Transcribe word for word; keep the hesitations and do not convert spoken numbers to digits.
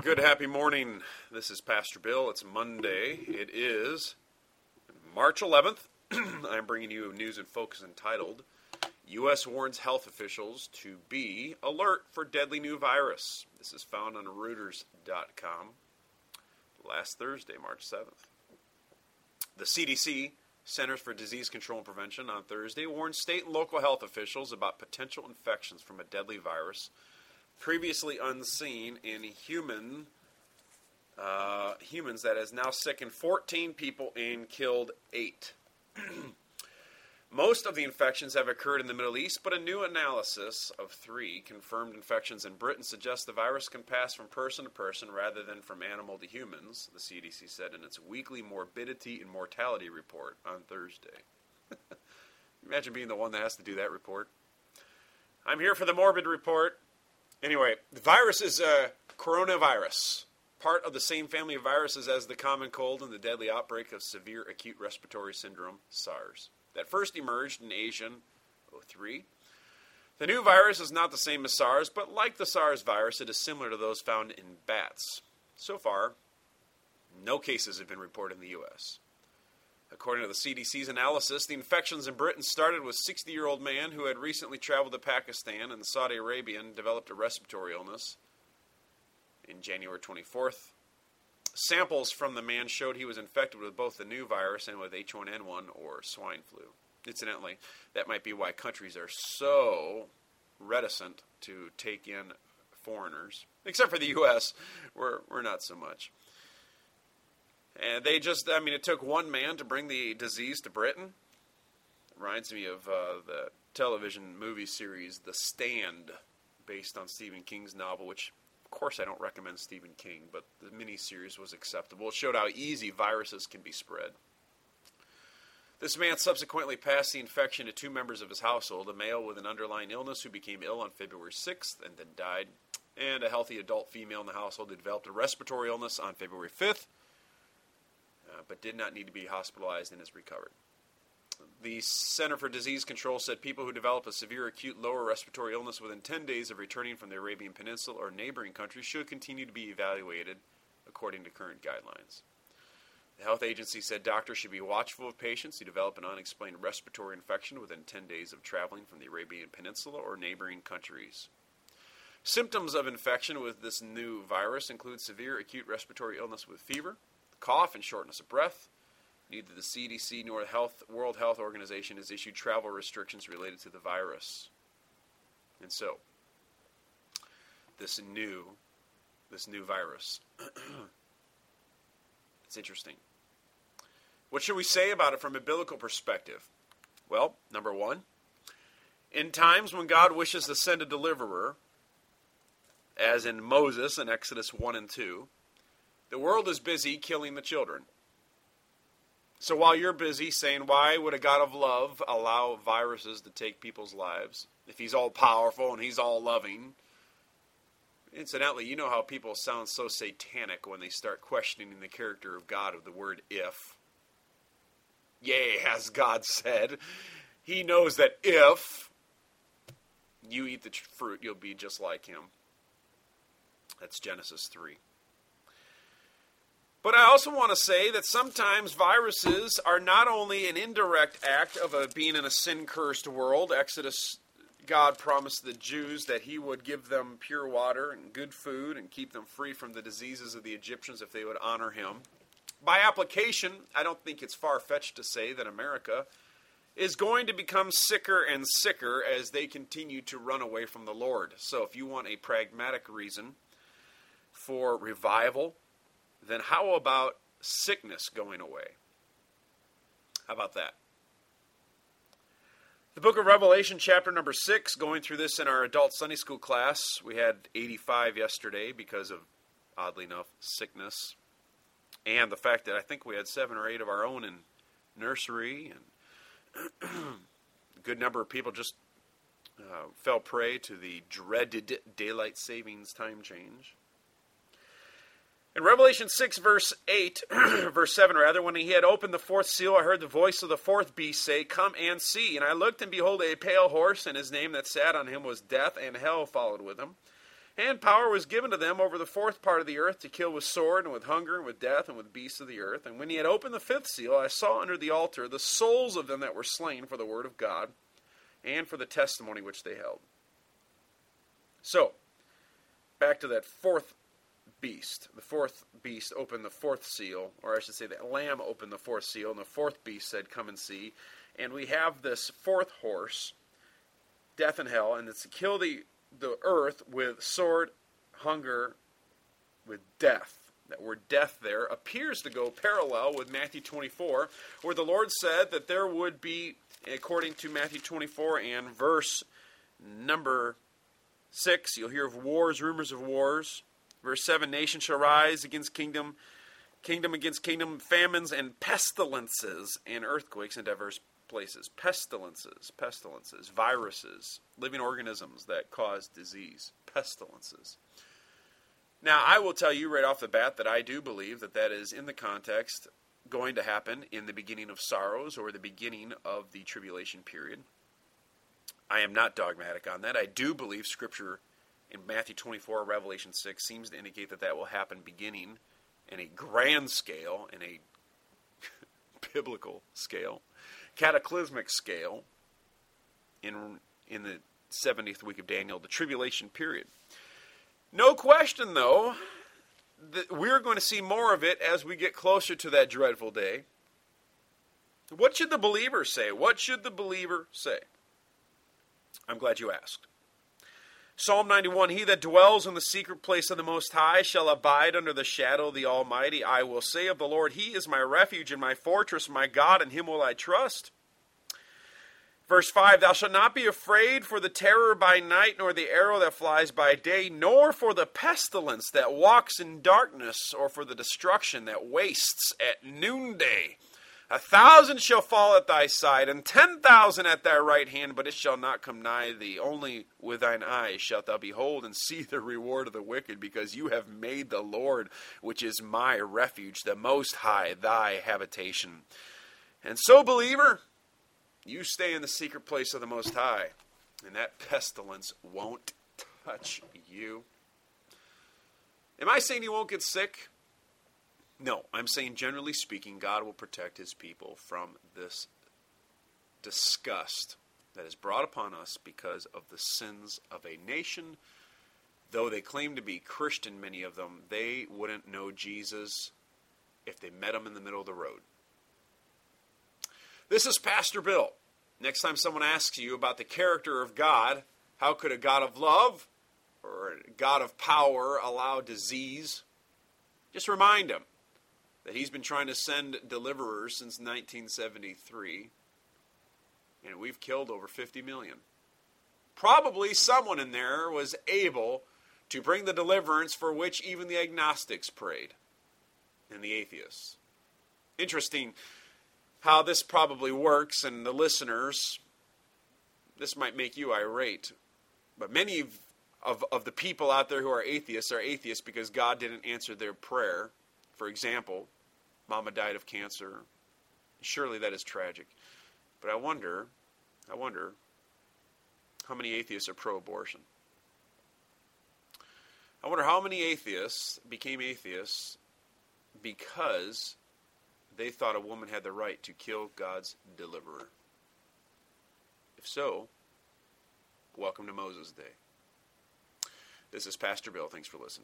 good happy morning. This is Pastor Bill. It's Monday. It is March eleventh. I'm bringing you news in focus entitled, U S warns health officials to be alert for deadly new virus. This is found on Reuters dot com last Thursday, March seventh. The C D C, Centers for Disease Control and Prevention, on Thursday warned state and local health officials about potential infections from a deadly virus previously unseen in human uh, humans that has now sickened fourteen people and killed eight. Most of the infections have occurred in the Middle East, but a new analysis of three confirmed infections in Britain suggests the virus can pass from person to person rather than from animal to humans, the C D C said in its weekly morbidity and mortality report on Thursday. Imagine being the one that has to do that report. I'm here for the morbid report. Anyway, the virus is a coronavirus, part of the same family of viruses as the common cold and the deadly outbreak of severe acute respiratory syndrome, SARS, that first emerged in Asia in oh three. The new virus is not the same as SARS, but like the SARS virus, it is similar to those found in bats. So far, no cases have been reported in the U S According to the C D C's analysis, the infections in Britain started with a sixty-year-old man who had recently traveled to Pakistan and Saudi Arabia and developed a respiratory illness. In January twenty-fourth, samples from the man showed he was infected with both the new virus and with H one N one or swine flu. Incidentally, that might be why countries are so reticent to take in foreigners. Except for the U S, we're, we're not so much. And they just, I mean, it took one man to bring the disease to Britain. It reminds me of uh, the television movie series The Stand, based on Stephen King's novel, which, of course, I don't recommend Stephen King, but the miniseries was acceptable. It showed how easy viruses can be spread. This man subsequently passed the infection to two members of his household, a male with an underlying illness who became ill on February sixth and then died, and a healthy adult female in the household who developed a respiratory illness on February fifth, uh, but did not need to be hospitalized and has recovered. The Center for Disease Control said people who develop a severe acute lower respiratory illness within ten days of returning from the Arabian Peninsula or neighboring countries should continue to be evaluated according to current guidelines. The health agency said doctors should be watchful of patients who develop an unexplained respiratory infection within ten days of traveling from the Arabian Peninsula or neighboring countries. Symptoms of infection with this new virus include severe acute respiratory illness with fever, cough, and shortness of breath. Neither the C D C nor the Health, World Health Organization has issued travel restrictions related to the virus. And so, this new, this new virus, it's interesting. What should we say about it from a biblical perspective? Well, number one, in times when God wishes to send a deliverer, as in Moses in Exodus one and two, the world is busy killing the children. So while you're busy saying, why would a God of love allow viruses to take people's lives if he's all powerful and he's all loving? Incidentally, you know how people sound so satanic when they start questioning the character of God with the word if. Yea, has God said. He knows that if you eat the fruit, you'll be just like him. That's Genesis three. But I also want to say that sometimes viruses are not only an indirect act of a, being in a sin-cursed world. Exodus, God promised the Jews that he would give them pure water and good food and keep them free from the diseases of the Egyptians if they would honor him. By application, I don't think it's far-fetched to say that America is going to become sicker and sicker as they continue to run away from the Lord. So if you want a pragmatic reason for revival, then how about sickness going away? How about that? The book of Revelation, chapter number six, going through this in our adult Sunday school class. We had eighty-five yesterday because of, oddly enough, sickness. And the fact that I think we had seven or eight of our own in nursery. And a good number of people just uh, fell prey to the dreaded daylight savings time change. In Revelation six, verse eight, verse seven rather, when he had opened the fourth seal, I heard the voice of the fourth beast say, Come and see. And I looked, and behold, a pale horse, and his name that sat on him was Death, and hell followed with him. And power was given to them over the fourth part of the earth to kill with sword and with hunger and with death and with beasts of the earth. And when he had opened the fifth seal, I saw under the altar the souls of them that were slain for the word of God and for the testimony which they held. So, back to that fourth beast. The fourth beast opened the fourth seal, or I should say the lamb opened the fourth seal, and the fourth beast said, come and see. And we have this fourth horse, death and hell, and it's to kill the the earth with sword, hunger, with death. That word death there appears to go parallel with Matthew twenty-four, where the Lord said that there would be, according to Matthew twenty-four and verse number six, you'll hear of wars, rumors of wars. Verse seven, nation shall rise against kingdom, kingdom against kingdom, famines and pestilences and earthquakes in diverse places. Pestilences, pestilences, viruses, living organisms that cause disease. Pestilences. Now, I will tell you right off the bat that I do believe that that is in the context going to happen in the beginning of sorrows or the beginning of the tribulation period. I am not dogmatic on that. I do believe Scripture in Matthew twenty-four, Revelation six seems to indicate that that will happen beginning in a grand scale, in a biblical scale, cataclysmic scale, in in the seventieth week of Daniel, the tribulation period. No question, though, that we're going to see more of it as we get closer to that dreadful day. What should the believer say? What should the believer say? I'm glad you asked. Psalm ninety-one, he that dwells in the secret place of the Most High shall abide under the shadow of the Almighty. I will say of the Lord, he is my refuge and my fortress, my God, in him will I trust. Verse five, thou shalt not be afraid for the terror by night, nor the arrow that flies by day, nor for the pestilence that walks in darkness, or for the destruction that wastes at noonday. A thousand shall fall at thy side, and ten thousand at thy right hand, but it shall not come nigh thee. Only with thine eyes shalt thou behold and see the reward of the wicked, because you have made the Lord, which is my refuge, the Most High, thy habitation. And so, believer, you stay in the secret place of the Most High, and that pestilence won't touch you. Am I saying you won't get sick? No, I'm saying generally speaking, God will protect his people from this disgust that is brought upon us because of the sins of a nation. Though they claim to be Christian, many of them, they wouldn't know Jesus if they met him in the middle of the road. This is Pastor Bill. Next time someone asks you about the character of God, how could a God of love or a God of power allow disease? Just remind him that he's been trying to send deliverers since nineteen seventy-three, and we've killed over fifty million. Probably someone in there was able to bring the deliverance for which even the agnostics prayed, and the atheists. Interesting how this probably works, and the listeners, this might make you irate, but many of, of, of the people out there who are atheists are atheists because God didn't answer their prayer. For example, Mama died of cancer. Surely that is tragic. But I wonder, I wonder how many atheists are pro-abortion. I wonder how many atheists became atheists because they thought a woman had the right to kill God's deliverer. If so, welcome to Moses Day. This is Pastor Bill. Thanks for listening.